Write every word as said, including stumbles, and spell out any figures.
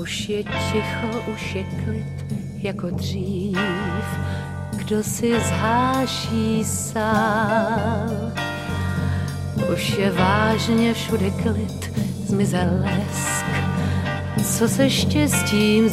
Už je ticho, už je klid jako dřív, kdo si zháší sál. Už je vážně všude klid, zmizel lesk, co se štěstím